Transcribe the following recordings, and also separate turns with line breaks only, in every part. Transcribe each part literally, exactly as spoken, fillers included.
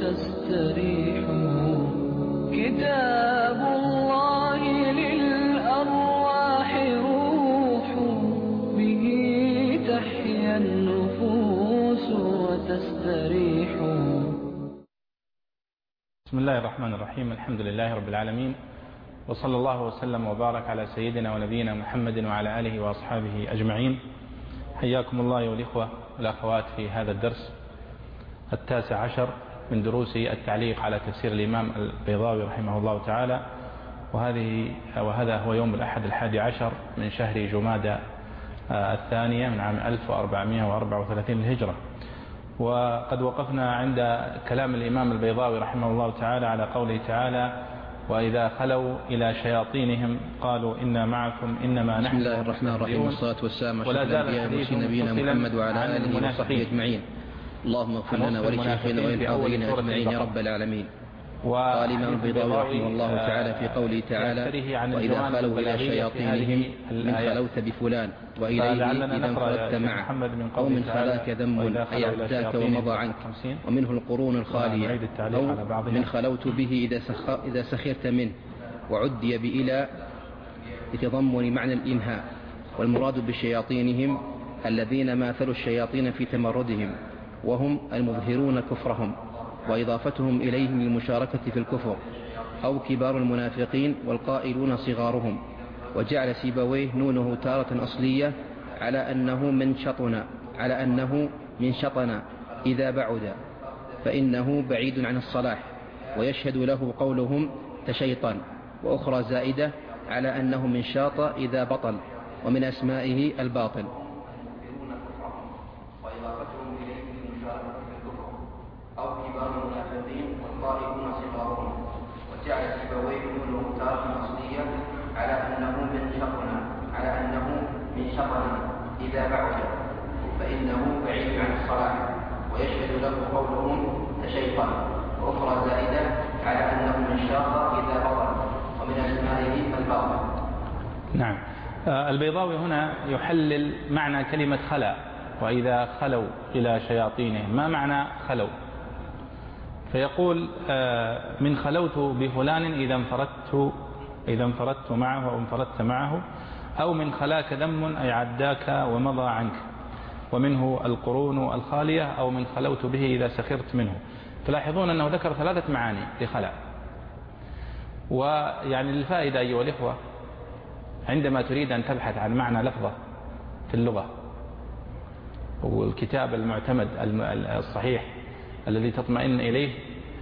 وتستريحوا. كتاب الله للأرواح روح، به تحيا النفوس وتستريح.
بسم الله الرحمن الرحيم. الحمد لله رب العالمين، وصلى الله وسلم وبارك على سيدنا ونبينا محمد وعلى آله وأصحابه أجمعين. حياكم الله أيها الإخوة والأخوات في هذا الدرس التاسع عشر من دروس التعليق على تفسير الإمام البيضاوي رحمه الله تعالى، وهذه وهذا هو يوم الأحد الحادي عشر من شهر جمادى الثانية من عام ألف وأربعمائة وأربعة وثلاثين الهجرة. وقد وقفنا عند كلام الإمام البيضاوي رحمه الله تعالى على قوله تعالى: وإذا خلوا إلى شياطينهم قالوا إنا معكم إنما نحن.
بسم الله الرحمن الرحيم، والصلاة والسلام على الأنبياء والمرسلين نبينا محمد وعلى آله وصحبه أجمعين. اللهم اغفر لنا ولشيخنا وللحاضرين أجمعين يا رب العالمين. قال الإمام البيضاوي رحمه الله تعالى في قوله تعالى: وإذا خلوا إلى شياطينهم من خلوت بفلان وإليه إذا انفردت معه، أو من خلاك ذم أي عداك ومضى عنك، ومنه القرون الخالية، أو من خلوت به إذا سخرت منه، وعدي بإلى لتضمن معنى الإنهاء. والمراد بشياطينهم الذين ماثلوا الشياطين في تمردهم، وهم المظهرون كفرهم وإضافتهم إليهم للمشاركة في الكفر، أو كبار المنافقين والقائلون صغارهم. وجعل سيبويه نونه تارة أصلية على أنه من شطنا على أنه من شطنا إذا بعد، فإنه بعيد عن الصلاح، ويشهد له قولهم تشيطان. وأخرى زائدة على أنه من شاط إذا بطل، ومن أسمائه الباطل. أو كبار المنافقين والقائلون صغارهم. وجعل سيبويه نونه تارة أصلية على أنه من شطنا على أنه من شطنا إذا بعد، فإنه بعيد عن الصلاح، ويشهد له قولهم تشيطان. وأخرى زائدة على أنه من شاط إذا بطل، ومن أسمائه الباطل.
نعم. البيضاوي هنا يحلل معنى كلمة خلا. وإذا خلوا إلى شياطينهم، ما معنى خلوا؟ فيقول: من خلوت بفلان إذا انفردت إذا انفردت معه أو انفردت معه، أو من خلاك ذم أي عداك ومضى عنك، ومنه القرون الخالية، أو من خلوت به إذا سخرت منه. تلاحظون أنه ذكر ثلاثة معاني لخلا. ويعني للفائدة أيها الإخوة، عندما تريد أن تبحث عن معنى لفظة في اللغة، والكتاب المعتمد الصحيح الذي تطمئن إليه،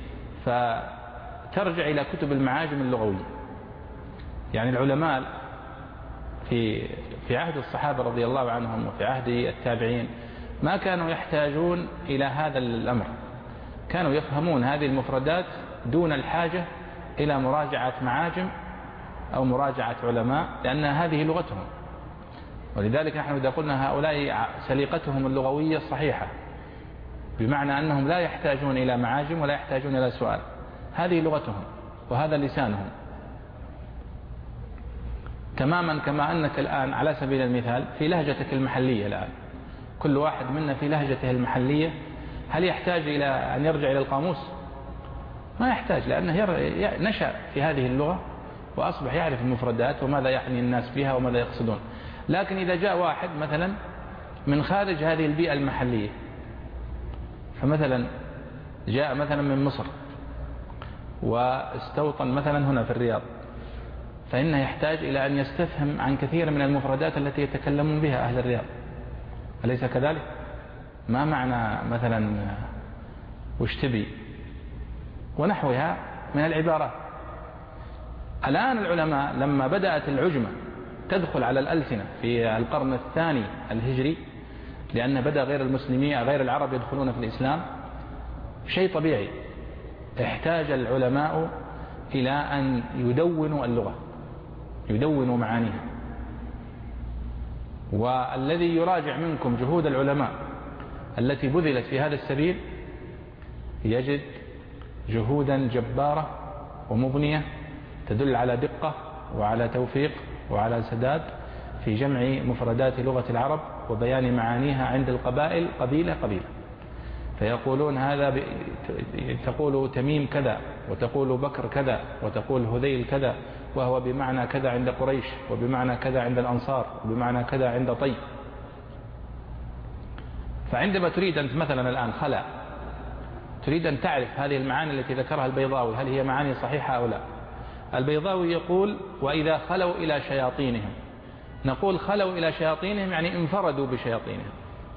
فترجع إلى كتب المعاجم اللغوية. يعني العلماء في في عهد الصحابة رضي الله عنهم وفي عهد التابعين ما كانوا يحتاجون إلى هذا الأمر، كانوا يفهمون هذه المفردات دون الحاجة إلى مراجعة معاجم أو مراجعة علماء، لأن هذه لغتهم. ولذلك نحن إذا قلنا هؤلاء سليقتهم اللغوية الصحيحة، بمعنى أنهم لا يحتاجون إلى معاجم ولا يحتاجون إلى سؤال، هذه لغتهم وهذا لسانهم. تماما كما أنك الآن على سبيل المثال في لهجتك المحلية، الآن كل واحد منا في لهجته المحلية، هل يحتاج إلى أن يرجع إلى القاموس؟ ما يحتاج، لأنه نشأ في هذه اللغة وأصبح يعرف المفردات وماذا يعني الناس بها وماذا يقصدون. لكن إذا جاء واحد مثلا من خارج هذه البيئة المحلية، فمثلا جاء مثلا من مصر واستوطن مثلا هنا في الرياض، فإنه يحتاج إلى أن يستفهم عن كثير من المفردات التي يتكلمون بها أهل الرياض، أليس كذلك؟ ما معنى مثلا وش تبي ونحوها من العبارات. الآن العلماء لما بدأت العجمة تدخل على الألسنة في القرن الثاني الهجري، لأن بدأ غير المسلمين غير العرب يدخلون في الإسلام، شيء طبيعي احتاج العلماء إلى أن يدونوا اللغة، يدونوا معانيها. والذي يراجع منكم جهود العلماء التي بذلت في هذا السبيل يجد جهودا جبارة ومبنية تدل على دقة وعلى توفيق وعلى سداد في جمع مفردات لغة العرب وبيان معانيها عند القبائل قبيلة قبيلة. فيقولون هذا ب... تقول تميم كذا، وتقول بكر كذا، وتقول هذيل كذا، وهو بمعنى كذا عند قريش، وبمعنى كذا عند الأنصار، وبمعنى كذا عند طي. فعندما تريد أنت مثلا الآن خلا، تريد أن تعرف هذه المعاني التي ذكرها البيضاوي هل هي معاني صحيحة أو لا. البيضاوي يقول وإذا خلوا إلى شياطينهم، نقول خلوا إلى شياطينهم يعني انفردوا بشياطينهم.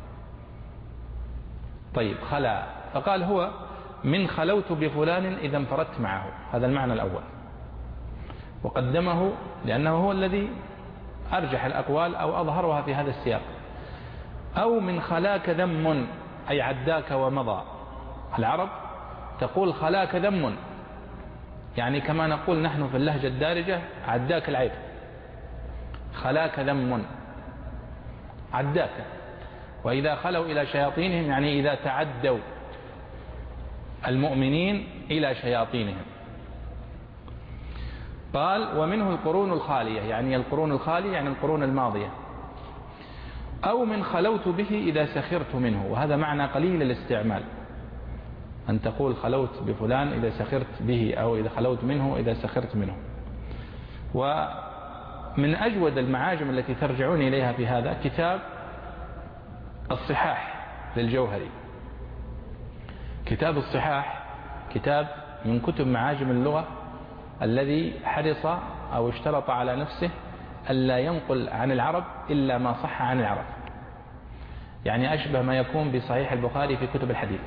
طيب خلا، فقال هو من خلوت بفلان إذا انفردت معه، هذا المعنى الأول، وقدمه لأنه هو الذي أرجح الأقوال أو أظهرها في هذا السياق. أو من خلاك ذم أي عداك ومضى. العرب تقول خلاك ذم، يعني كما نقول نحن في اللهجة الدارجة عداك العيب. خلاك ذم عداك. وإذا خلوا إلى شياطينهم يعني إذا تعدوا المؤمنين إلى شياطينهم. قال ومنه القرون الخالية، يعني القرون الخالية يعني القرون الماضية. أو من خلوت به إذا سخرت منه، وهذا معنى قليل الاستعمال، أن تقول خلوت بفلان إذا سخرت به، أو إذا خلوت منه إذا سخرت منه. ومن أجود المعاجم التي ترجعون إليها في هذا كتاب الصحاح للجوهري. كتاب الصحاح كتاب من كتب معاجم اللغة الذي حرص أو اشترط على نفسه ألا ينقل عن العرب إلا ما صح عن العرب، يعني أشبه ما يكون بصحيح البخاري في كتب الحديث.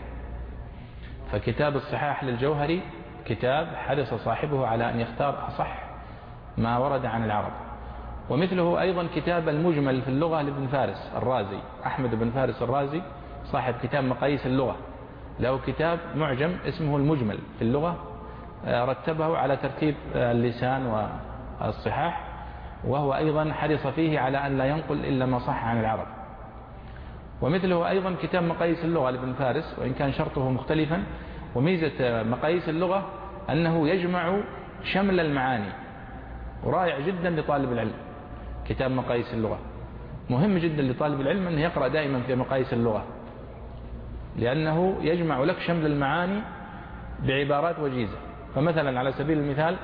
فكتاب الصحاح للجوهري كتاب حرص صاحبه على أن يختار أصح ما ورد عن العرب. ومثله أيضا كتاب المجمل في اللغة لابن فارس الرازي، أحمد بن فارس الرازي صاحب كتاب مقاييس اللغة، له كتاب معجم اسمه المجمل في اللغة، رتبه على ترتيب اللسان والصحاح، وهو أيضا حرص فيه على أن لا ينقل إلا ما صح عن العرب. ومثله أيضا كتاب مقاييس اللغة لابن فارس، وإن كان شرطه مختلفا. وميزة مقاييس اللغة أنه يجمع شمل المعاني، ورائع جدا لطالب العلم. كتاب مقاييس اللغة مهم جدا لطالب العلم أنه يقرأ دائما في مقاييس اللغة، لأنه يجمع لك شمل المعاني بعبارات وجيزة. فمثلا على سبيل المثال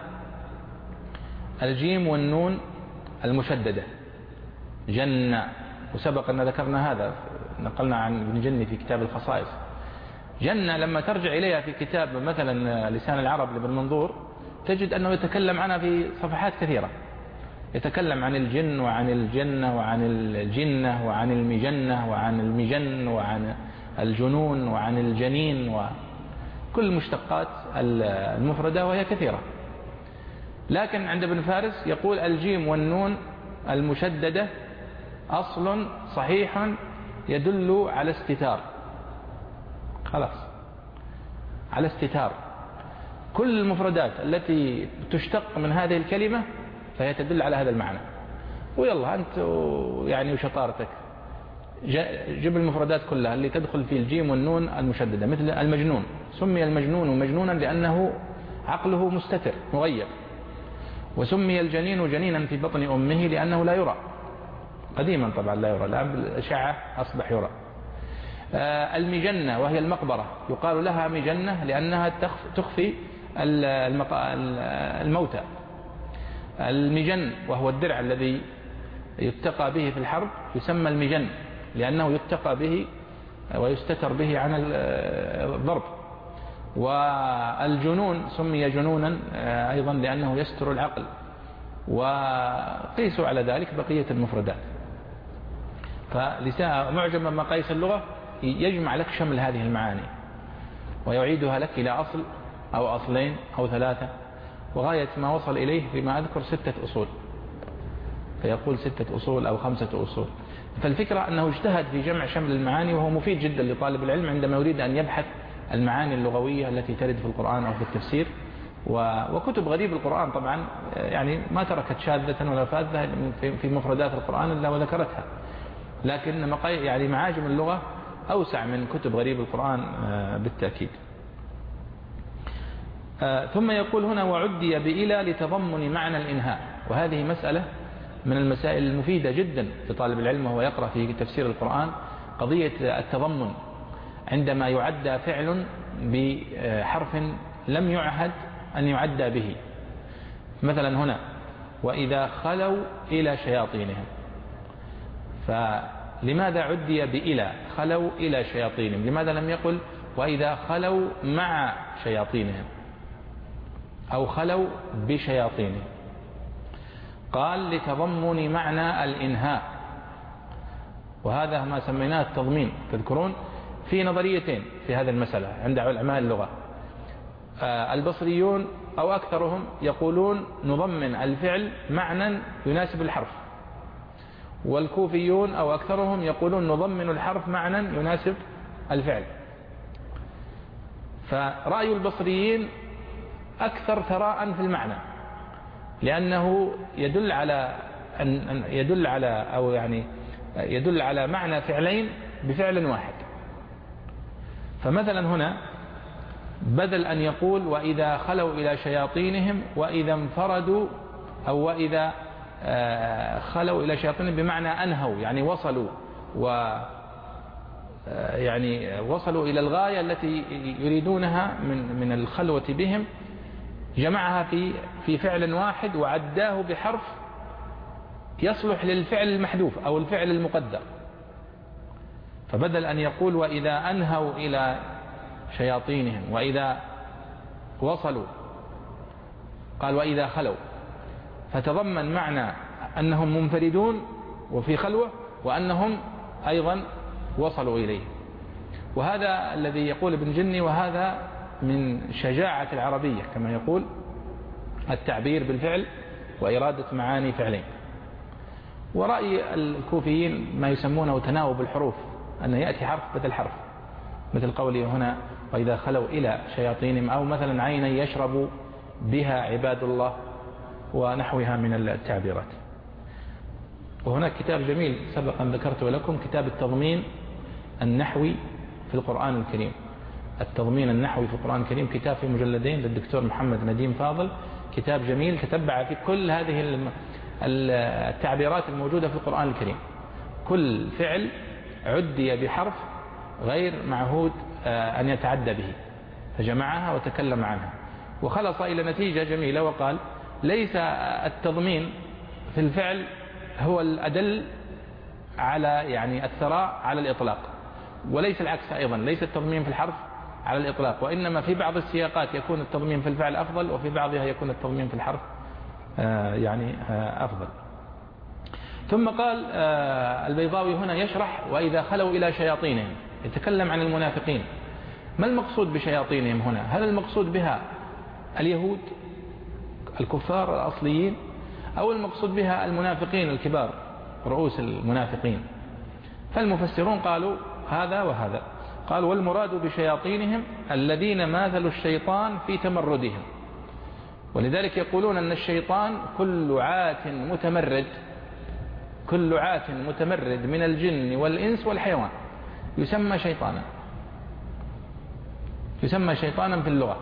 الجيم والنون المشددة جنة، وسبق أن ذكرنا هذا، نقلنا عن ابن جني في كتاب الخصائص. جنة لما ترجع إليها في كتاب مثلا لسان العرب لابن منظور تجد أنه يتكلم عنها في صفحات كثيرة، يتكلم عن الجن وعن الجنة وعن الجنة وعن المجنة وعن المجن وعن الجنون وعن الجنين وكل مشتقات المفردة وهي كثيرة. لكن عند ابن فارس يقول الجيم والنون المشددة أصل صحيح يدل على استتار، خلاص على استتار. كل المفردات التي تشتق من هذه الكلمة فهي تدل على هذا المعنى. ويلا أنت يعني وشطارتك جيب المفردات كلها اللي تدخل في الجيم والنون المشددة. مثل المجنون، سمي المجنون مجنونا لأنه عقله مستتر مغيب، وسمي الجنين جنينا في بطن أمه لأنه لا يرى قديما، طبعا لا يرى، الآن بالأشعة أصبح يرى. المجنة وهي المقبرة يقال لها مجنة لأنها تخفي الموتى. المجن وهو الدرع الذي يتقى به في الحرب يسمى المجن لأنه يتقى به ويستتر به عن الضرب. والجنون سمي جنونا أيضا لأنه يستر العقل. وقيسوا على ذلك بقية المفردات. فلسان معجم مقاييس اللغة يجمع لك شمل هذه المعاني ويعيدها لك إلى أصل أو أصلين أو ثلاثة، وغاية ما وصل إليه فيما أذكر ستة أصول، فيقول ستة أصول أو خمسة أصول. فالفكرة أنه اجتهد في جمع شمل المعاني، وهو مفيد جدا لطالب العلم عندما يريد أن يبحث المعاني اللغوية التي ترد في القرآن أو في التفسير. وكتب غريب القرآن طبعا يعني ما تركت شاذة ولا فاذة في مفردات القرآن إلا وذكرتها، لكن يعني معاجم اللغة أوسع من كتب غريب القرآن بالتأكيد. ثم يقول هنا وعدي بإلى لتضمن معنى الإنهاء، وهذه مسألة من المسائل المفيدة جدا لطالب العلم وهو يقرأ في تفسير القرآن، قضية التضمن. عندما يعدى فعل بحرف لم يعهد أن يعدى به. مثلا هنا وإذا خلوا إلى شياطينهم، فلماذا عدي بإلى؟ خلوا إلى شياطينهم، لماذا لم يقل وإذا خلوا مع شياطينهم أو خلوا بشياطينهم؟ قال لتضمن معنى الإنهاء، وهذا ما سميناه التضمين. تذكرون في نظريتين في هذه المسألة عند علماء اللغة. البصريون أو أكثرهم يقولون نضمن الفعل معنى يناسب الحرف، والكوفيون أو أكثرهم يقولون نضمن الحرف معنى يناسب الفعل. فرأي البصريين أكثر ثراء في المعنى، لأنه يدل على أن يدل على أو يعني يدل على معنى فعلين بفعل واحد. فمثلا هنا بدل أن يقول وإذا خلوا إلى شياطينهم وإذا انفردوا، أو وإذا خلوا إلى شياطينهم بمعنى أنهوا، يعني وصلوا و يعني وصلوا إلى الغاية التي يريدونها من من الخلوة بهم، جمعها في في فعل واحد وعداه بحرف يصلح للفعل المحذوف أو الفعل المقدر. فبدل أن يقول وإذا أنهوا إلى شياطينهم وإذا وصلوا، قال وإذا خلوا، فتضمن معنى أنهم منفردون وفي خلوة، وأنهم أيضا وصلوا إليه. وهذا الذي يقول ابن جني، وهذا من شجاعة العربية كما يقول، التعبير بالفعل وإرادة معاني فعلين. ورأي الكوفيين ما يسمونه تناوب الحروف، أن يأتي حرف بدل حرف، مثل قوله هنا وإذا خلوا إلى شياطينهم، أو مثلا عينا يشرب بها عباد الله، ونحوها من التعبيرات. وهناك كتاب جميل سبقا ذكرته لكم، كتاب التضمين النحوي في القرآن الكريم. التضمين النحوي في القرآن الكريم كتاب في مجلدين للدكتور محمد نديم فاضل، كتاب جميل تتبع في كل هذه التعبيرات الموجودة في القرآن الكريم. كل فعل عدي بحرف غير معهود أن يتعدى به، فجمعها وتكلم عنها، وخلص إلى نتيجة جميلة، وقال ليس التضمين في الفعل هو الأدل على يعني الثراء على الإطلاق، وليس العكس أيضا، ليس التضمين في الحرف على الإطلاق، وإنما في بعض السياقات يكون التضمين في الفعل أفضل، وفي بعضها يكون التضمين في الحرف يعني أفضل. ثم قال البيضاوي هنا يشرح وإذا خلوا إلى شياطينهم، يتكلم عن المنافقين. ما المقصود بشياطينهم هنا؟ هل المقصود بها اليهود الكفار الأصليين، أو المقصود بها المنافقين الكبار رؤوس المنافقين؟ فالمفسرون قالوا هذا وهذا. قال والمراد بشياطينهم الذين ماثلوا الشيطان في تمردهم، ولذلك يقولون أن الشيطان كل عات متمرد، كل عات متمرد من الجن والإنس والحيوان يسمى شيطانا، يسمى شيطانا في اللغة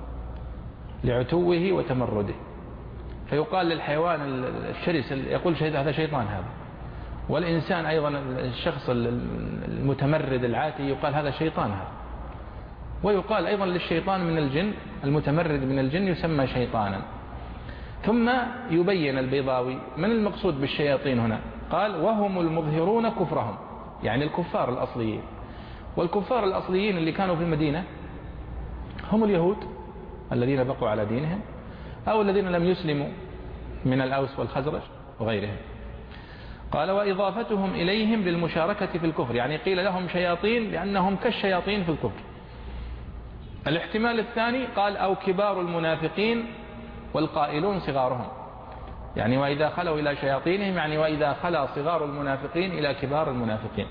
لعتوه وتمرده. فيقال للحيوان الشرس يقول هذا شيطان هذا، والإنسان أيضا الشخص المتمرد العاتي يقال هذا شيطان هذا، ويقال أيضا للشيطان من الجن المتمرد من الجن يسمى شيطانا. ثم يبين البيضاوي من المقصود بالشياطين هنا، قال وهم المظهرون كفرهم، يعني الكفار الأصليين. والكفار الأصليين اللي كانوا في المدينة هم اليهود الذين بقوا على دينهم، أو الذين لم يسلموا من الأوس والخزرج وغيرهم. قال وإضافتهم إليهم للمشاركة في الكفر، يعني قيل لهم شياطين لأنهم كالشياطين في الكفر. الاحتمال الثاني قال أو كبار المنافقين والقائلون صغارهم، يعني وإذا خلوا إلى شياطينهم، يعني وإذا خلا صغار المنافقين إلى كبار المنافقين.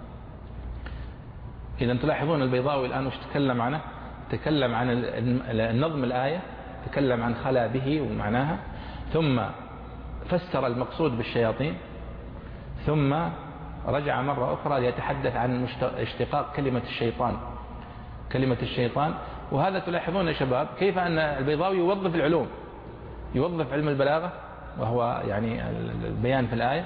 إذا تلاحظون البيضاوي الآن وش تكلم عنه؟ تكلم عن النظم الآية، تكلم عن خلا به ومعناها، ثم فسر المقصود بالشياطين، ثم رجع مرة أخرى ليتحدث عن اشتقاق كلمة الشيطان، كلمة الشيطان. وهذا تلاحظون يا شباب كيف أن البيضاوي يوظف العلوم، يوظف علم البلاغة وهو يعني البيان في الآية،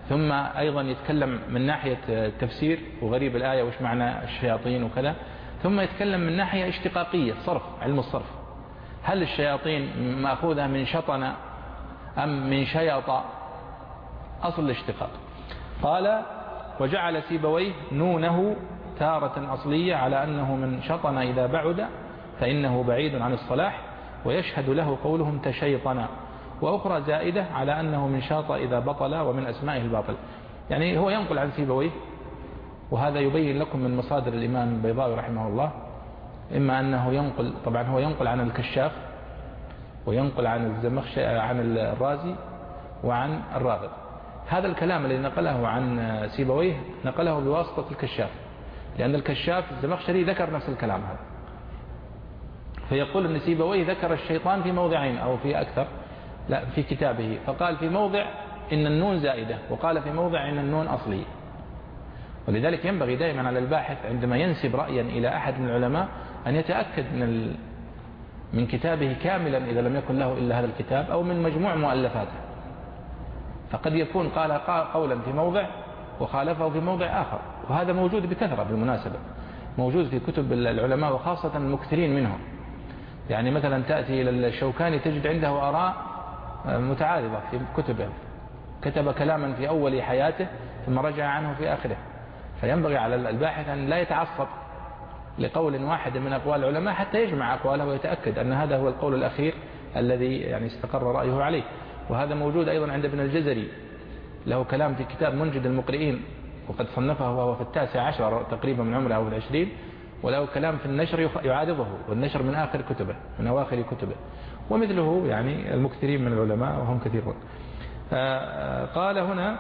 ثم أيضا يتكلم من ناحية التفسير وغريب الآية وش معنى الشياطين وكذا، ثم يتكلم من ناحية اشتقاقية صرف، علم الصرف، هل الشياطين مأخوذة من شطن أم من شيط، أصل الاشتقاق. قال وجعل سيبويه نونه تارة أصلية على أنه من شطن إذا بعد فإنه بعيد عن الصلاح، ويشهد له قولهم تشيطنا، وأخرى زائدة على أنه من شاط إذا بطل ومن أسمائه الباطل. يعني هو ينقل عن سيبويه، وهذا يبين لكم من مصادر الإمام البيضاوي رحمه الله، إما أنه ينقل، طبعا هو ينقل عن الكشاف وينقل عن الزمخش عن الرازي وعن الراغب. هذا الكلام الذي نقله عن سيبويه نقله بواسطة الكشاف، لأن الكشاف الزمخشري ذكر نفس الكلام هذا، فيقول أن سيبويه ذكر الشيطان في موضعين أو في أكثر لا في كتابه، فقال في موضع إن النون زائدة، وقال في موضع إن النون أصلية. ولذلك ينبغي دائما على الباحث عندما ينسب رأيا إلى أحد من العلماء أن يتأكد من من كتابه كاملا إذا لم يكن له إلا هذا الكتاب، أو من مجموع مؤلفاته، فقد يكون قال قولا في موضع وخالفه في موضع آخر، وهذا موجود بكثرة بالمناسبة، موجود في كتب العلماء وخاصة المكثرين منهم. يعني مثلا تأتي إلى الشوكاني تجد عنده آراء متعارضة في كتبه، كتب كلاما في أول حياته ثم رجع عنه في آخره، فينبغي على الباحث أن لا يتعصب لقول واحد من أقوال العلماء حتى يجمع أقواله ويتأكد أن هذا هو القول الأخير الذي يعني استقر رأيه عليه. وهذا موجود أيضا عند ابن الجزري، له كلام في كتاب منجد المقرئين، وقد صنفه وهو في التاسع عشر تقريبا من عمره أو في العشرين، وله كلام في النشر يعارضه، والنشر من آخر كتبه من أواخر كتبه، ومثله يعني المكثرين من العلماء وهم كثيرون. قال هنا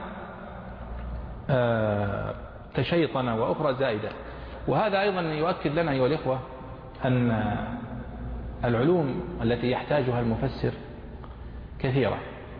تشيطن وأخرى زائدة. وهذا أيضا يؤكد لنا أيها الإخوة أن العلوم التي يحتاجها المفسر كثيرة،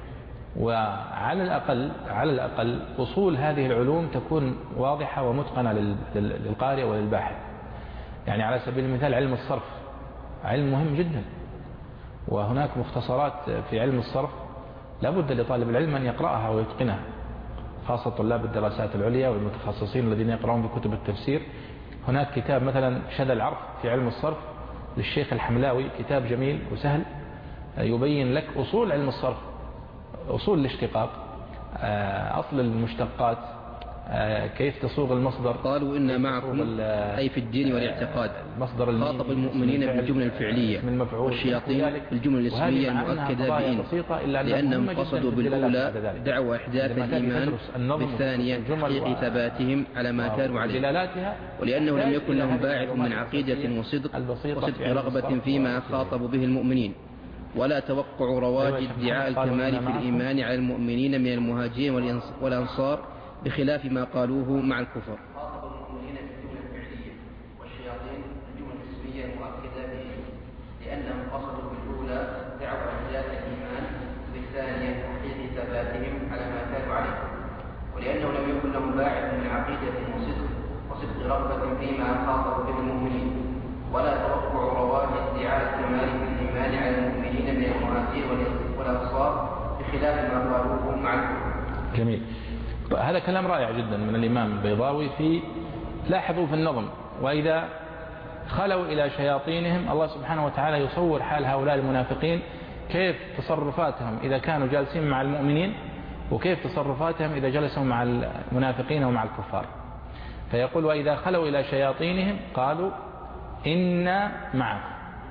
وعلى الأقل على الأقل أصول هذه العلوم تكون واضحة ومتقنة للقارئ وللباحث. يعني على سبيل المثال علم الصرف علم مهم جدا، وهناك مختصرات في علم الصرف لابد لطالب العلم أن يقرأها ويتقنها، خاصة طلاب الدراسات العليا والمتخصصين الذين يقرؤون بكتب التفسير. هناك كتاب مثلا شذا العرف في علم الصرف للشيخ الحملاوي، كتاب جميل وسهل يبين لك أصول علم الصرف، أصول الاشتقاق، أصل المشتقات، كيف تصوغ المصدر.
قالوا إن معكم أي في الدين والاعتقاد، خاطب المؤمنين بالجملة الفعلية، والشياطين بالجملة الاسمية المؤكدة بإن، لأنهم قصدوا بالأولى دعوى إحداث الإيمان، بالثانية تحقيق ثباتهم على ما كانوا عليه، ولأنه لم يكن لهم باعث من عقيدة وصدق وصدق رغبة فيما خاطبوا به المؤمنين، ولا توقع رواج ادعاء الكمال في الإيمان على المؤمنين من المهاجرين والأنصار، بخلاف ما قالوه مع الكفر. خاطب المؤمنين بالجملة الفعلية، والشياطين بالجملة الاسمية المؤكدة به، لأنهم قصدوا بالأولى دعوى إحداث الإيمان، بالثانية تحقيق ثباتهم على ما كانوا عليه، ولأنه لم يكن لهم باعث من عقيدة وصدق وصدق رغبة فيما خاطبوا به المؤمنين، ولا توقع رواج ادعاء الكمال في الإيمان على المؤمنين من المهاجرين والأنصار، بخلاف ما قالوه مع الكفر.
جميل. هذا كلام رائع جدا من الإمام البيضاوي. في لاحظوا في النظم، وإذا خلوا إلى شياطينهم، الله سبحانه وتعالى يصور حال هؤلاء المنافقين، كيف تصرفاتهم إذا كانوا جالسين مع المؤمنين، وكيف تصرفاتهم إذا جلسوا مع المنافقين ومع الكفار. فيقول وإذا خلوا إلى شياطينهم قالوا إنا معكم،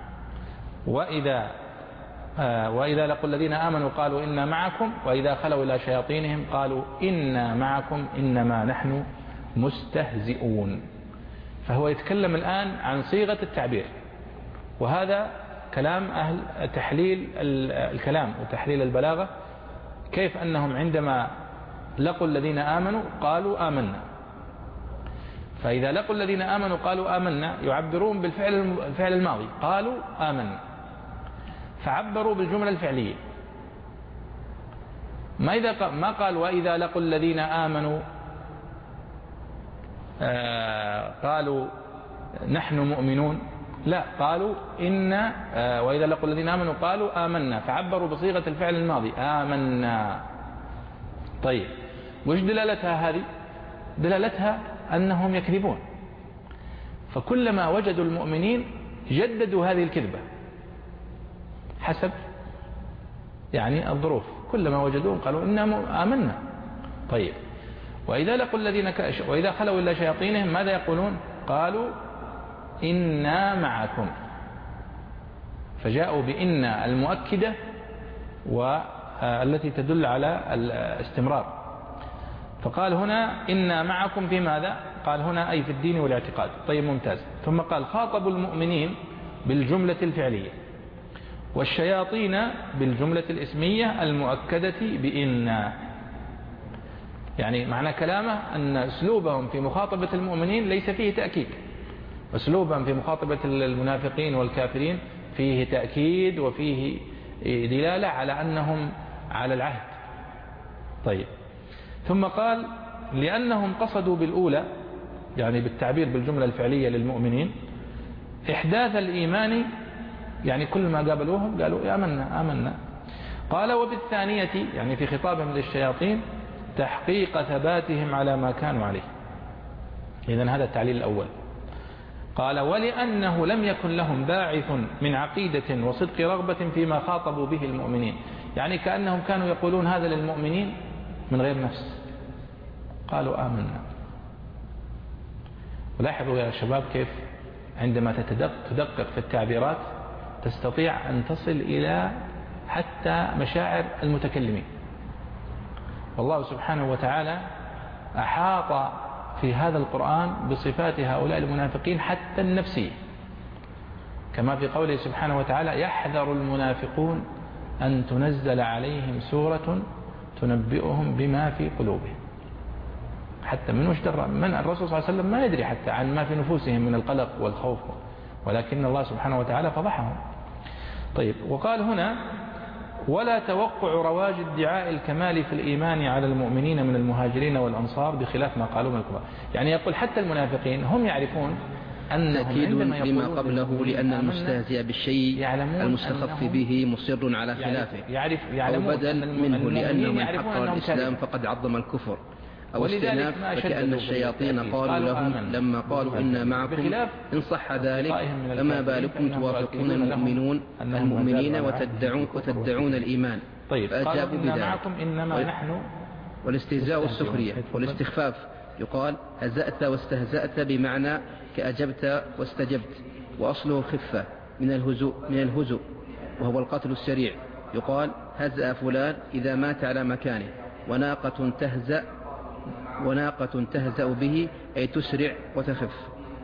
وإذا آه وإذا لقوا الذين آمنوا قالوا إنا معكم، وإذا خلوا إلى شياطينهم قالوا إنا معكم إنما نحن مستهزئون. فهو يتكلم الآن عن صيغة التعبير، وهذا كلام أهل تحليل الكلام وتحليل البلاغة، كيف أنهم عندما لقوا الذين آمنوا قالوا آمنا. فإذا لقوا الذين آمنوا قالوا آمنا يعبرون بالفعل الفعل الماضي، قالوا آمنا، فعبروا بالجملة الفعلية. ما إذا ما قال وإذا لقوا الذين آمنوا آه قالوا نحن مؤمنون، لا، قالوا إن آه وإذا لقوا الذين آمنوا قالوا آمنا، فعبروا بصيغة الفعل الماضي آمنا. طيب، وش دلالتها هذه؟ دلالتها أنهم يكذبون، فكلما وجدوا المؤمنين جددوا هذه الكذبة حسب يعني الظروف، كلما وجدوهم قالوا إنا آمنا. طيب، وإذا لقوا الذين ك... وإذا خلوا إلى شياطينهم ماذا يقولون؟ قالوا إنا معكم، فجاءوا بإن المؤكدة والتي تدل على الاستمرار. فقال هنا إنا معكم في ماذا؟ قال هنا أي في الدين والاعتقاد. طيب ممتاز. ثم قال خاطبوا المؤمنين بالجملة الفعلية والشياطين بالجملة الاسمية المؤكدة بإنا. يعني معنى كلامه أن أسلوبهم في مخاطبة المؤمنين ليس فيه تأكيد، أسلوبهم في مخاطبة المنافقين والكافرين فيه تأكيد وفيه دلالة على أنهم على العهد. طيب، ثم قال لأنهم قصدوا بالأولى، يعني بالتعبير بالجملة الفعلية للمؤمنين، إحداث الإيمان، يعني كل ما قابلوهم قالوا آمنا آمنا. قال وبالثانية، يعني في خطابهم للشياطين، تحقيق ثباتهم على ما كانوا عليه. إذن هذا التعليل الأول. قال ولأنه لم يكن لهم باعث من عقيدة وصدق رغبة فيما خاطبوا به المؤمنين، يعني كأنهم كانوا يقولون هذا للمؤمنين من غير نفس، قالوا آمنا. ولاحظوا يا شباب كيف عندما تدقق في التعبيرات تستطيع أن تصل إلى حتى مشاعر المتكلمين. والله سبحانه وتعالى أحاط في هذا القرآن بصفات هؤلاء المنافقين حتى النفسية، كما في قوله سبحانه وتعالى يحذر المنافقون أن تنزل عليهم سورة تنبئهم بما في قلوبهم. حتى من وش من الرسول صلى الله عليه وسلم ما يدري حتى عن ما في نفوسهم من القلق والخوف، ولكن الله سبحانه وتعالى فضحهم. طيب، وقال هنا ولا توقع رواج ادعاء الكمال في الإيمان على المؤمنين من المهاجرين والأنصار بخلاف ما قالوا من الكفار. يعني يقول حتى المنافقين هم يعرفون
تأكيد لما قبله، لأن المستهزئ بالشيء المستخف به مصر على خلافه،
يعرف
أو بدل منه لأنه من حقر الإسلام فقد عظم الكفر، أو استئناف، فكأن الشياطين قالوا لهم لما قالوا إنا معكم إن صح ذلك فما بالكم توافقون المؤمنون المؤمنين وتدعون, وتدعون الإيمان.
طيب،
فأجابوا بذلك.
إنما نحن
والاستهزاء السخرية والاستخفاف يقال هزأت واستهزأت بمعنى كأجبت واستجبت، وأصله خفة من الهزوء من الهزوء وهو القتل السريع. يقال هزأ فلان إذا مات على مكانه. وناقة تهزأ وناقة تهزأ به أي تسرع وتخف.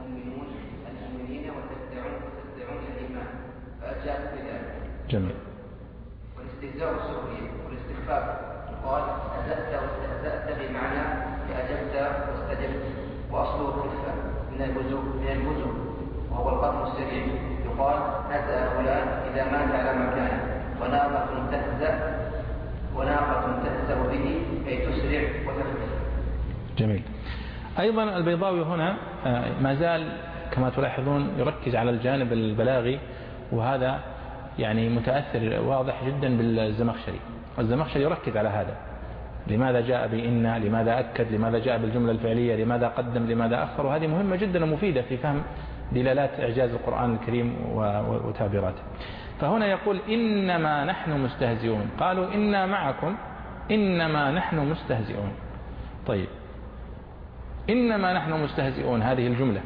جميل.
والاستهزاء السخرية والاستخفاف قال هزأت واستهزأت بمعنى كأجبت واستجبت، وأصله خفة من الهزوء من الهزوء وهو القتل السريع. يقال هزأ فلان إذا مات على مكانه. وناقة تهزأ وناقة تهزأ به أي تسرع وتخف.
جميل. أيضا البيضاوي هنا ما زال كما تلاحظون يركز على الجانب البلاغي، وهذا يعني متأثر واضح جدا بالزمخشري. والزمخشري يركز على هذا، لماذا جاء بإن، لماذا أكد، لماذا جاء بالجملة الفعلية، لماذا قدم، لماذا أخر. وهذه مهمة جدا ومفيدة في فهم دلالات إعجاز القرآن الكريم وتعبيراته. فهنا يقول إنما نحن مستهزئون، قالوا إنا معكم إنما نحن مستهزئون. طيب، إنما نحن مستهزئون هذه الجملة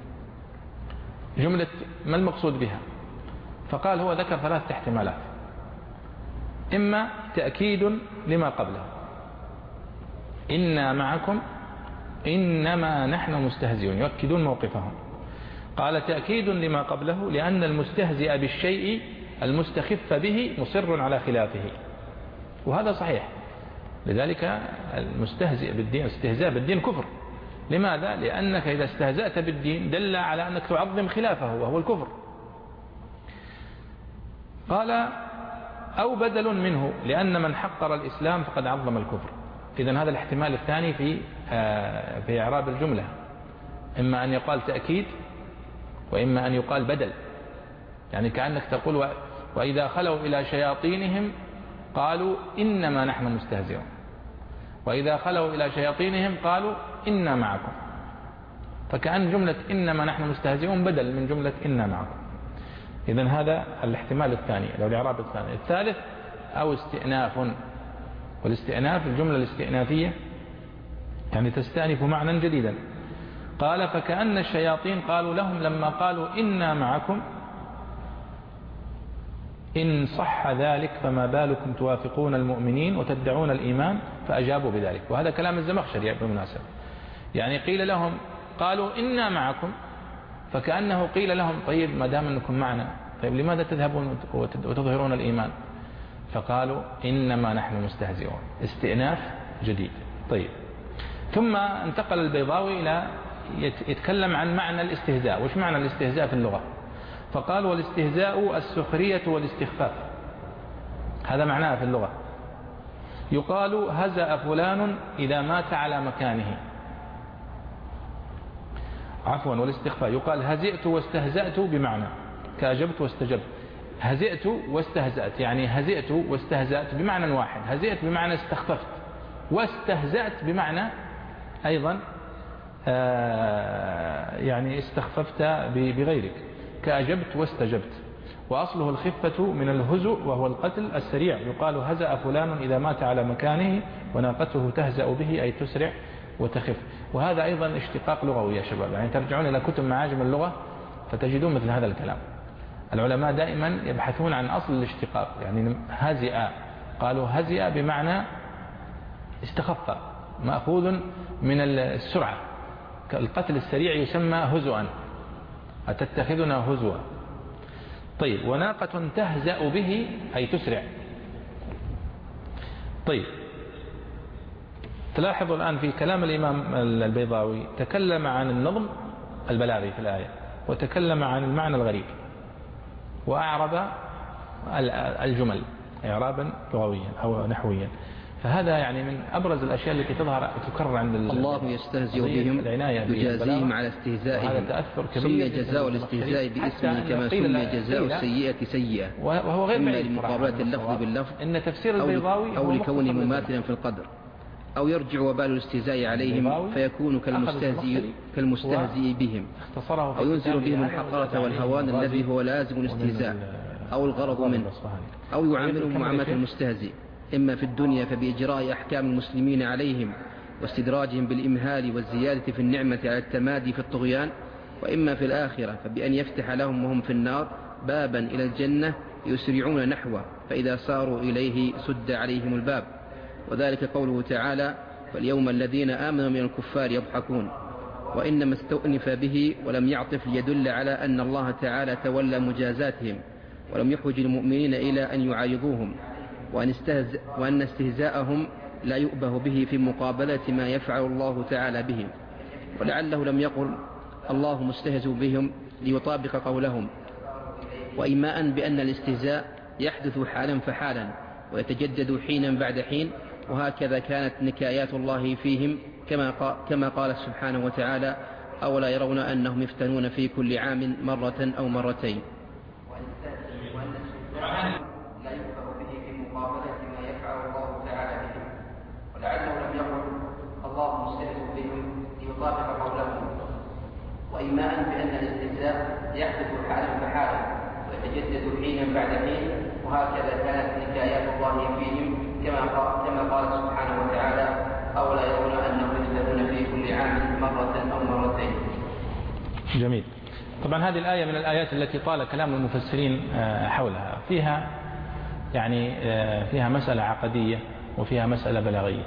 جملة ما المقصود بها؟ فقال هو ذكر ثلاثة احتمالات. إما تأكيد لما قبله، إنا معكم إنما نحن مستهزئون، يؤكدون موقفهم. قال تأكيد لما قبله لأن المستهزئ بالشيء المستخف به مصر على خلافه، وهذا صحيح. لذلك المستهزئ بالدين، استهزاء بالدين كفر. لماذا؟ لأنك إذا استهزأت بالدين دل على أنك تعظم خلافه وهو الكفر. قال أو بدل منه لأن من حقر الإسلام فقد عظم الكفر. إذن هذا الاحتمال الثاني في في إعراب الجملة، إما أن يقال تأكيد وإما أن يقال بدل. يعني كأنك تقول وإذا خلوا إلى شياطينهم قالوا إنما نحن مستهزئون. وإذا خلوا إلى شياطينهم قالوا إنا معكم، فكأن جملة إنما نحن مستهزئون بدل من جملة إنا معكم. إذن هذا الاحتمال الثاني لو الإعراب الثاني. الثالث أو استئناف، والاستئناف الجملة الاستئنافية يعني تستأنف معنى جديدا. قال فكأن الشياطين قالوا لهم لما قالوا إنا معكم إن صح ذلك فما بالكم توافقون المؤمنين وتدعون الإيمان، فأجابوا بذلك. وهذا كلام الزمخشري بالمناسبة، يعني قيل لهم قالوا إنا معكم، فكأنه قيل لهم طيب ما دام أنكم معنا طيب لماذا تذهبون وتظهرون الإيمان؟ فقالوا إنما نحن مستهزئون، استئناف جديد. طيب ثم انتقل البيضاوي إلى يتكلم عن معنى الاستهزاء. وش معنى الاستهزاء في اللغة؟ فقال والاستهزاء السخرية والاستخفاف، هذا معناه في اللغة. يقال هزأ فلان إذا مات على مكانه، عفوا والاستخفاف يقال هزئت واستهزأت بمعنى كأجبت واستجبت. هزئت واستهزأت يعني هزئت واستهزأت بمعنى واحد، هزئت بمعنى استخففت، واستهزأت بمعنى أيضا آه يعني استخففت بغيرك كأجبت واستجبت. وأصله الخفة من الهزء وهو القتل السريع، يقال هزأ فلان إذا مات على مكانه وناقته تهزأ به أي تسرع وتخف. وهذا أيضا اشتقاق لغوي يا شباب، يعني ترجعون إلى كتب معاجم اللغة فتجدون مثل هذا الكلام. العلماء دائما يبحثون عن أصل الاشتقاق، يعني هزئ قالوا هزئ بمعنى استخف، مأخوذ من السرعة، القتل السريع يسمى هزؤا، أتتخذنا هزوا. طيب وناقة تهزأ به أي تسرع. طيب تلاحظوا الآن في كلام الإمام البيضاوي تكلم عن النظم البلاغي في الآية، وتكلم عن المعنى الغريب، وأعرب الجمل إعرابا لغويا أو نحويا. فهذا يعني من أبرز الأشياء التي تظهر تكرر عند
الله يستهزئ بهم يجازيهم على استهزائهم. سمي جزاء الاستهزاء باسمه كما سمي جزاء السيئة سيئة،
وهو غير
إما لمقابلة اللفظ باللفظ
إن تفسير البيضاوي
أو لكونه مماثلا في القدر، أو يرجع وبال الاستهزاء عليهم فيكون كالمستهزئ كالمستهزئ بهم، أو ينزل بهم الحقارة والهوان الذي هو لازم الاستهزاء أو الغرض منه، أو يعاملهم معاملة المستهزئ إما في الدنيا فبإجراء أحكام المسلمين عليهم واستدراجهم بالإمهال والزيادة في النعمة على التمادي في الطغيان، وإما في الآخرة فبأن يفتح لهم وهم في النار بابا إلى الجنة يسرعون نحوه، فإذا ساروا إليه سد عليهم الباب. وذلك قوله تعالى فاليوم الذين آمنوا من الكفار يضحكون. وإنما استؤنف به ولم يعطف ليدل على أن الله تعالى تولى مجازاتهم ولم يحوج المؤمنين إلى أن يعارضوهم، وأن, استهز... وأن استهزاءهم لا يؤبه به في مقابلة ما يفعل الله تعالى بهم. ولعله لم يقل الله مستهزئ بهم ليطابق قولهم، وإيماء بأن الاستهزاء يحدث حالا فحالا ويتجدد حينا بعد حين، وهكذا كانت نكايات الله فيهم كما قال, كما قال سبحانه وتعالى أولا يرون أنهم يفتنون في كل عام مرة أو مرتين. لا يؤبه به في مقابلة ما يفعل الله تعالى بهم. ولعله لم يقل الله مستهزئ بهم ليطابق قولهم، وإيماء بأن الاستهزاء يحدث حالا فحالا ويتجدد حينا بعد حين، وهكذا كانت نكايات الله فيهم كما قال, كما قال سبحانه وتعالى أولا يرون أنهم يفتنون في كل عام مرة أو مرتين.
جميل. طبعا هذه الآية من الآيات التي طال كلام المفسرين حولها، فيها يعني فيها مسألة عقدية وفيها مسألة بلاغية.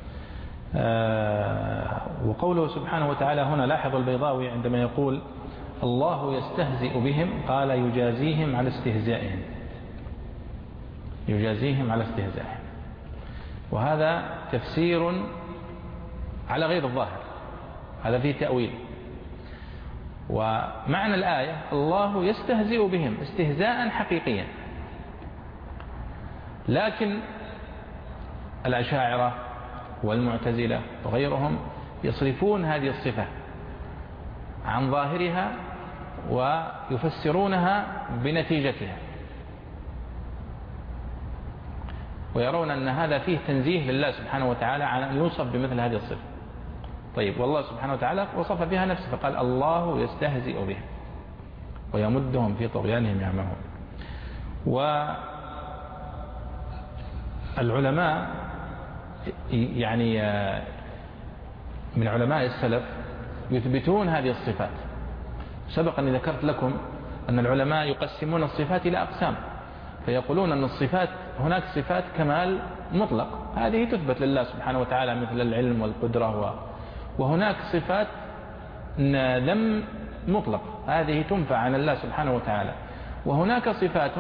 وقوله سبحانه وتعالى هنا لاحظ البيضاوي عندما يقول الله يستهزئ بهم قال يجازيهم على استهزائهم، يجازيهم على استهزائهم، وهذا تفسير على غير الظاهر، هذا فيه تأويل. ومعنى الآية الله يستهزئ بهم استهزاء حقيقيا، لكن الأشاعرة والمعتزلة وغيرهم يصرفون هذه الصفة عن ظاهرها ويفسرونها بنتيجتها. ويرون أن هذا فيه تنزيه لله سبحانه وتعالى عن أن يوصف بمثل هذه الصفة. طيب والله سبحانه وتعالى وصف بها نفسه فقال الله يستهزئ بهم ويمدهم في طغيانهم يعمهون. والعلماء يعني من علماء السلف يثبتون هذه الصفات. سبق أني ذكرت لكم أن العلماء يقسمون الصفات إلى أقسام، فيقولون أن الصفات هناك صفات كمال مطلق هذه تثبت لله سبحانه وتعالى مثل العلم والقدرة، وهناك صفات ذم مطلق هذه تنفع عن الله سبحانه وتعالى، وهناك صفات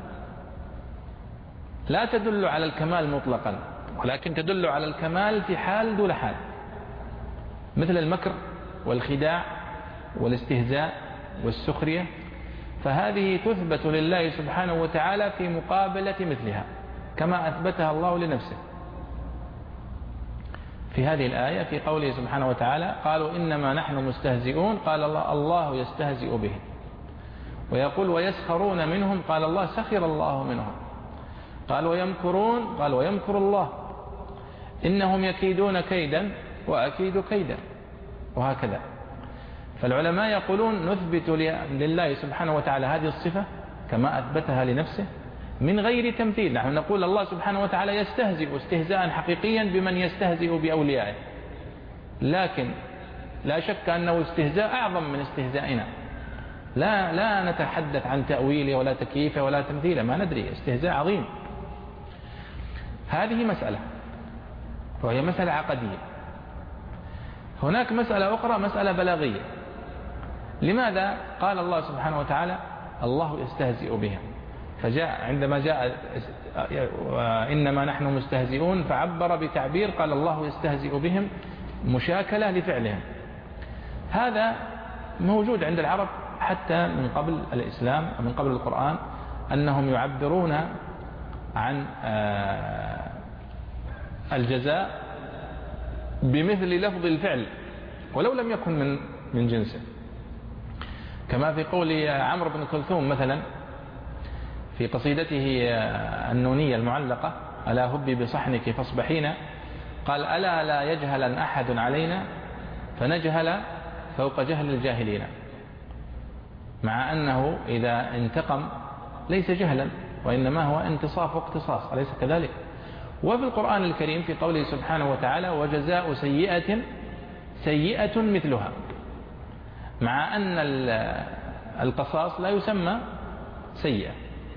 لا تدل على الكمال مطلقا ولكن تدل على الكمال في حال دون حال، مثل المكر والخداع والاستهزاء والسخرية، فهذه تثبت لله سبحانه وتعالى في مقابلة مثلها كما أثبتها الله لنفسه في هذه الآية في قوله سبحانه وتعالى قالوا إنما نحن مستهزئون قال الله الله يستهزئ بهم. ويقول ويسخرون منهم قال الله سخر الله منهم. قال ويمكرون قال ويمكر الله إنهم يكيدون كيدا وأكيد كيدا، وهكذا. فالعلماء يقولون نثبت لله سبحانه وتعالى هذه الصفة كما أثبتها لنفسه من غير تمثيل. نحن نقول الله سبحانه وتعالى يستهزئ استهزاء حقيقيا بمن يستهزئ بأوليائه، لكن لا شك أنه استهزاء أعظم من استهزائنا، لا لا نتحدث عن تأويله ولا تكييفه ولا تمثيله، ما ندري، استهزاء عظيم. هذه مسألة وهي مسألة عقدية. هناك مسألة أخرى مسألة بلاغية. لماذا قال الله سبحانه وتعالى الله يستهزئ بهم؟ فجاء عندما جاء إنما نحن مستهزئون فعبر بتعبير قال الله يستهزئ بهم مشاكلة لفعلهم. هذا موجود عند العرب حتى من قبل الإسلام ومن قبل القرآن، أنهم يعبرون عن الجزاء بمثل لفظ الفعل ولو لم يكن من من جنسه، كما في قول عمرو بن كلثوم مثلا في قصيدته النونية المعلقة ألا هبي بصحنك فاصبحينا، قال ألا لا يجهل أحد علينا فنجهل فوق جهل الجاهلين، مع أنه إذا انتقم ليس جهلا وإنما هو انتصاف واقتصاص، أليس كذلك؟ وفي القرآن الكريم في قوله سبحانه وتعالى وجزاء سيئة سيئة مثلها، مع أن القصاص لا يسمى سيئة.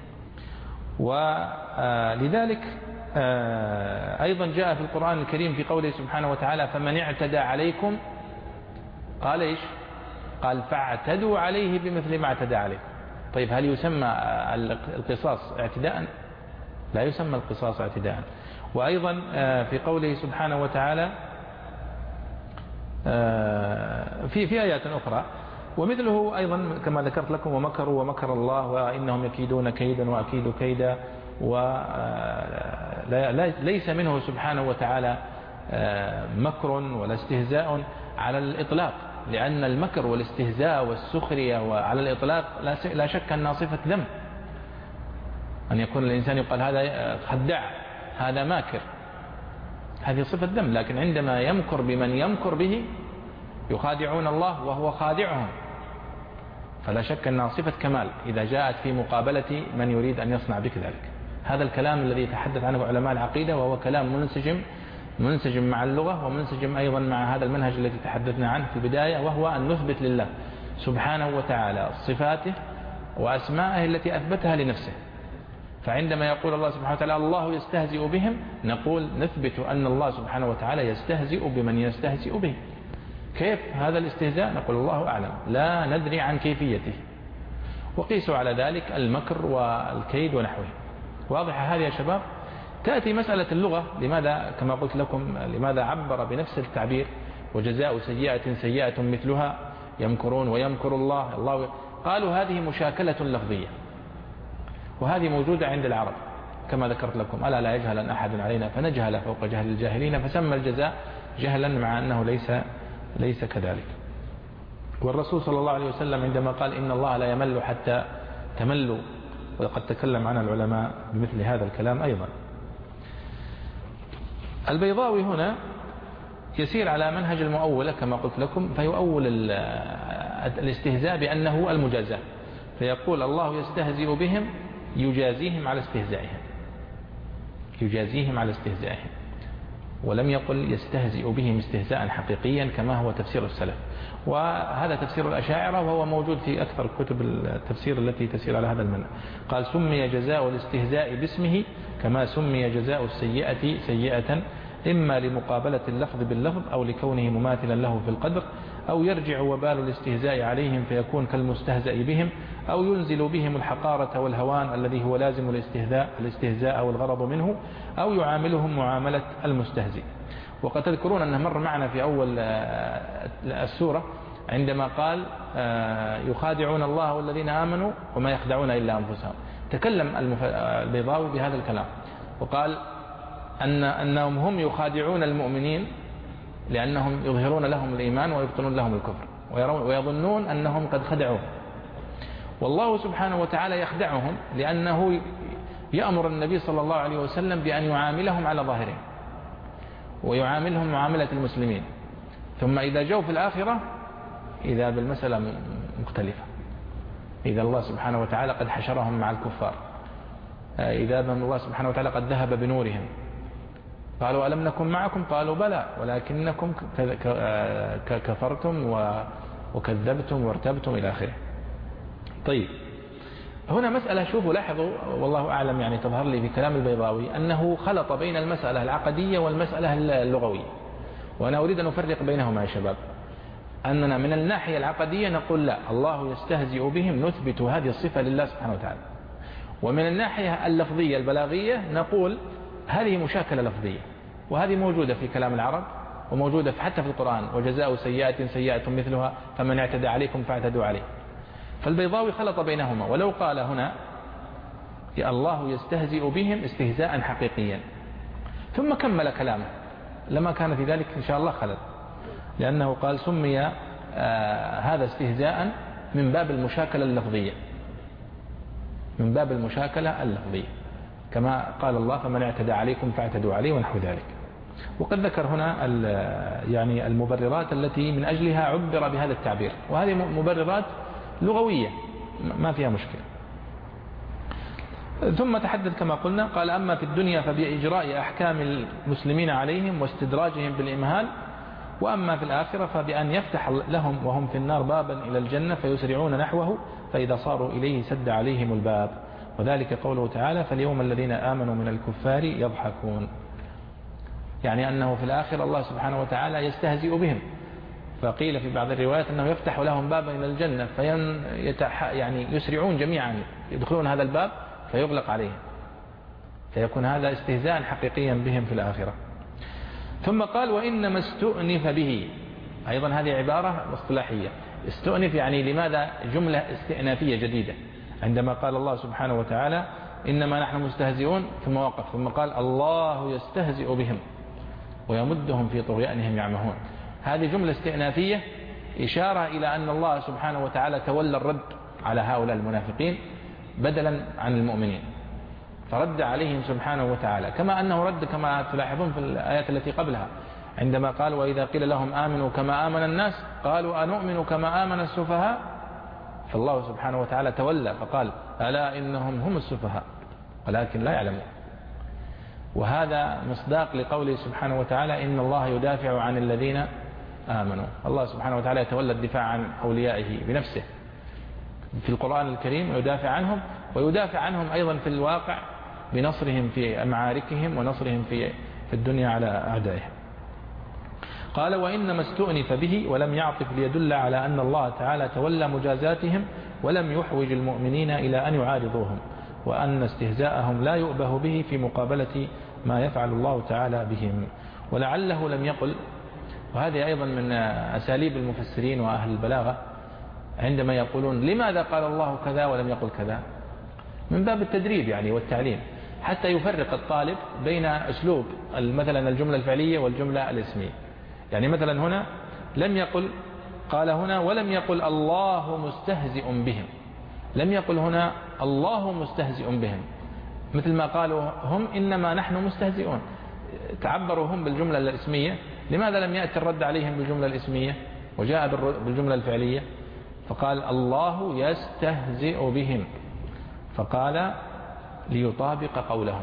ولذلك أيضا جاء في القرآن الكريم في قوله سبحانه وتعالى فمن اعتدى عليكم قال إيش؟ قال فاعتدوا عليه بمثل ما اعتدى عليكم. طيب هل يسمى القصاص اعتداء؟ لا يسمى القصاص اعتداء. وأيضا في قوله سبحانه وتعالى في في آيات أخرى ومثله أيضا كما ذكرت لكم ومكروا ومكر الله وإنهم يكيدون كيدا وأكيد كيدا، وليس منه سبحانه وتعالى مكر ولا استهزاء على الإطلاق، لأن المكر والاستهزاء والسخرية وعلى الإطلاق لا شك أنها صفة ذم، أن يكون الإنسان يقال هذا خداع هذا ماكر، هذه صفة ذم. لكن عندما يمكر بمن يمكر به يخادعون الله وهو خادعهم، فلا شك أنها صفة كمال إذا جاءت في مقابلة من يريد أن يصنع بك ذلك. هذا الكلام الذي يتحدث عنه علماء العقيدة وهو كلام منسجم منسجم مع اللغة ومنسجم أيضا مع هذا المنهج الذي تحدثنا عنه في البداية، وهو أن نثبت لله سبحانه وتعالى صفاته وأسماءه التي أثبتها لنفسه. فعندما يقول الله سبحانه وتعالى الله يستهزئ بهم نقول نثبت أن الله سبحانه وتعالى يستهزئ بمن يستهزئ به. كيف هذا الاستهزاء؟ نقول الله أعلم، لا ندري عن كيفيته. وقيسوا على ذلك المكر والكيد ونحوه. واضحة هذه يا شباب؟ تأتي مسألة اللغة، لماذا كما قلت لكم لماذا عبر بنفس التعبير وجزاء سيئة سيئة مثلها يمكرون ويمكر الله الله قالوا هذه مشاكلة لفظية، وهذه موجودة عند العرب كما ذكرت لكم ألا لا يجهل أحد علينا فنجهل فوق جهل الجاهلين، فسمى الجزاء جهلا مع أنه ليس ليس كذلك. والرسول صلى الله عليه وسلم عندما قال إن الله لا يمل حتى تملوا، وقد تكلم عن العلماء بمثل هذا الكلام أيضا. البيضاوي هنا يسير على منهج المؤولة كما قلت لكم، فيؤول الاستهزاء بأنه المجازاة، فيقول الله يستهزئ بهم يجازيهم على استهزائهم، يجازيهم على استهزائهم، ولم يقل يستهزئ بهم استهزاء حقيقيا كما هو تفسير السلف. وهذا تفسير الأشاعرة، وهو موجود في أكثر كتب التفسير التي تسير على هذا المنهج. قال سمي جزاء الاستهزاء باسمه كما سمي جزاء السيئة سيئة، إما لمقابلة اللفظ باللفظ أو لكونه مماثلا له في القدر، أو يرجع وبال الاستهزاء عليهم فيكون كالمستهزأ بهم، أو ينزل بهم الحقارة والهوان الذي هو لازم الاستهزاء الاستهزاء والغرض منه، أو يعاملهم معاملة المستهزئ. وقد تذكرون أنه مر معنا في أول السورة عندما قال يخادعون الله والذين آمنوا وما يخدعون إلا أنفسهم. تكلم البيضاوي بهذا الكلام وقال أن أنهم هم يخادعون المؤمنين لأنهم يظهرون لهم الإيمان ويبطنون لهم الكفر، ويظنون أنهم قد خدعوه، والله سبحانه وتعالى يخدعهم لأنه يأمر النبي صلى الله عليه وسلم بأن يعاملهم على ظاهرهم ويعاملهم معاملة المسلمين، ثم إذا جو في الآخرة إذا بالمسألة مختلفة، إذا الله سبحانه وتعالى قد حشرهم مع الكفار، إذا الله سبحانه وتعالى قد ذهب بنورهم، قالوا ألم نكن معكم؟ قالوا بلى ولكنكم كفرتم وكذبتم وارتبتم إلى آخره. طيب هنا مسألة، شوفوا لاحظوا والله أعلم يعني تظهر لي في كلام البيضاوي أنه خلط بين المسألة العقدية والمسألة اللغوية، وأنا أريد أن أفرق بينهما يا شباب. أننا من الناحية العقدية نقول لا، الله يستهزئ بهم، نثبت هذه الصفة لله سبحانه وتعالى. ومن الناحية اللفظية البلاغية نقول هذه مشاكلة لفظية، وهذه موجودة في كلام العرب وموجودة حتى في القرآن، وجزاء سيئة سيئة مثلها فمن اعتدى عليكم فاعتدوا عليه. فالبيضاوي خلط بينهما، ولو قال هنا يا الله يستهزئ بهم استهزاء حقيقيا ثم كمل كلامه لما كان في ذلك إن شاء الله خلط، لأنه قال سمي آه هذا استهزاء من باب المشاكلة اللفظية، من باب المشاكلة اللفظية كما قال الله فمن اعتدى عليكم فاعتدوا عليه ونحو ذلك. وقد ذكر هنا يعني المبررات التي من أجلها عبر بهذا التعبير، وهذه مبررات لغوية ما فيها مشكلة. ثم تحدث كما قلنا، قال أما في الدنيا فبإجراء أحكام المسلمين عليهم واستدراجهم بالإمهال، وأما في الآخرة فبأن يفتح لهم وهم في النار بابا إلى الجنة فيسرعون نحوه، فإذا صاروا إليه سد عليهم الباب، وذلك قوله تعالى فاليوم الذين آمنوا من الكفار يضحكون، يعني أنه في الآخرة الله سبحانه وتعالى يستهزئ بهم. فقيل في بعض الروايات أنه يفتح لهم بابا إلى الجنة فين يعني يسرعون جميعا يدخلون هذا الباب فيغلق عليهم، فيكون هذا استهزاء حقيقيا بهم في الآخرة. ثم قال وإنما استؤنف به، أيضا هذه عبارة اصطلاحية، استؤنف يعني لماذا جملة استئنافية جديدة، عندما قال الله سبحانه وتعالى إنما نحن مستهزئون ثم وقف، ثم قال الله يستهزئ بهم ويمدهم في طغيانهم يعمهون. هذه جملة استئنافية إشارة إلى أن الله سبحانه وتعالى تولى الرد على هؤلاء المنافقين بدلا عن المؤمنين، فرد عليهم سبحانه وتعالى، كما أنه رد كما تلاحظون في الآيات التي قبلها عندما قال وإذا قيل لهم آمنوا كما آمن الناس قالوا أنؤمن كما آمن السفهاء، فالله سبحانه وتعالى تولى فقال ألا إنهم هم السفهاء ولكن لا يعلمون. وهذا مصداق لقوله سبحانه وتعالى إن الله يدافع عن الذين آمنوا، الله سبحانه وتعالى يتولى الدفاع عن أوليائه بنفسه في القرآن الكريم، ويدافع عنهم ويدافع عنهم أيضا في الواقع بنصرهم في معاركهم ونصرهم في في الدنيا على أعدائهم. قال وإنما استؤنف به ولم يعطف ليدل على أن الله تعالى تولى مجازاتهم ولم يحوج المؤمنين إلى أن يعارضوهم، وأن استهزاءهم لا يؤبه به في مقابلة ما يفعل الله تعالى بهم. ولعله لم يقل، وهذه أيضا من أساليب المفسرين وأهل البلاغة عندما يقولون لماذا قال الله كذا ولم يقل كذا، من باب التدريب يعني والتعليم، حتى يفرق الطالب بين أسلوب مثلا الجملة الفعلية والجملة الاسمية. يعني مثلا هنا لم يقل، قال هنا ولم يقل الله مستهزئ بهم، لم يقل هنا الله مستهزئ بهم مثل ما قالوا هم إنما نحن مستهزئون، تعبروا هم بالجملة الاسمية، لماذا لم يأتي الرد عليهم بالجملة الاسمية وجاء بالجملة الفعلية؟ فقال الله يستهزئ بهم، فقال ليطابق قولهم،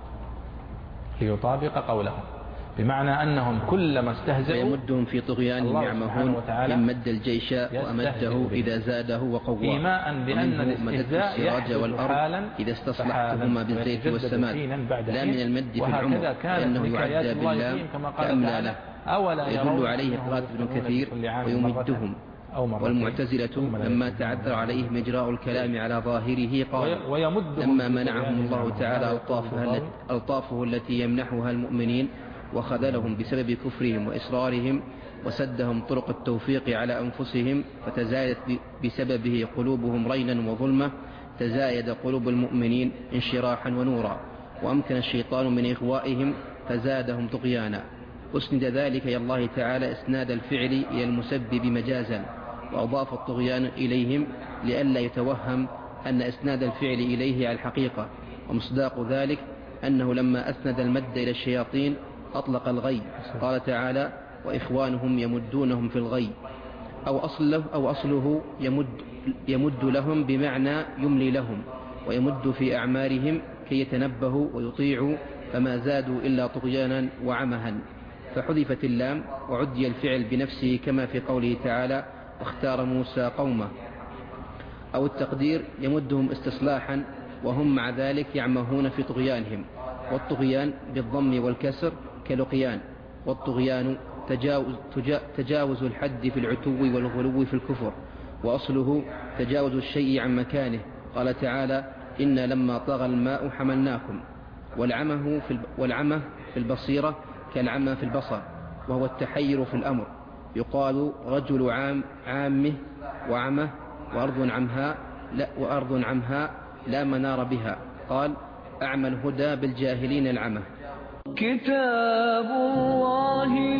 ليطابق قولهم، بمعنى أنهم كلما استهزئوا
ويمدهم في طغيانهم يعمهون إن مد الجيش وأمده إذا زاده وقواه،
إيماء بأن الاستهزاء يحدث حالا
إذا استصلحتهما بالزيت والسماد لا من المد في العمر، لأنه يعدى بالله كأملا له، يدل عليه قراءة ابن كثير ويمدهم. والمعتزلة لما تعذر عليهم إجراء الكلام على ظاهره قال لما منعهم الله تعالى ألطافه التي يمنحها المؤمنين وخذلهم بسبب كفرهم وإصرارهم وسدهم طرق التوفيق على أنفسهم فتزايدت بسببه قلوبهم رينا وظلمة، تزايد قلوب المؤمنين انشراحا ونورا، وأمكن الشيطان من إغوائهم فزادهم طغيانا. أسند ذلك إلى الله تعالى إسناد الفعل إلى المسبب مجازا، وأضاف الطغيان إليهم لئلا يتوهم أن إسناد الفعل إليه على الحقيقة. ومصداق ذلك أنه لما أسند المد إلى الشياطين أطلق الغي، قال تعالى وإخوانهم يمدونهم في الغي، أو أصله, أو أصله يمد, يمد لهم بمعنى يملي لهم، ويمد في أعمارهم كي يتنبهوا ويطيعوا فما زادوا إلا طغيانا وعمها، فحذفت اللام وعدي الفعل بنفسه كما في قوله تعالى واختار موسى قومه. أو التقدير يمدهم استصلاحا وهم مع ذلك يعمهون في طغيانهم، والطغيان بالضم والكسر كلقيان، والطغيان تجاوز, تجاوز الحد في العتو والغلو في الكفر، وأصله تجاوز الشيء عن مكانه، قال تعالى إنا لما طغى الماء حملناكم. والعمه في, والعمه في البصيرة كالعمى في البصر، وهو التحير في الأمر، يقال رجل عام عامه وعمه وأرض عمهاء لا, وأرض عمهاء لا منار بها، قال أعمى الهدى بالجاهلين العمى.
كتاب الله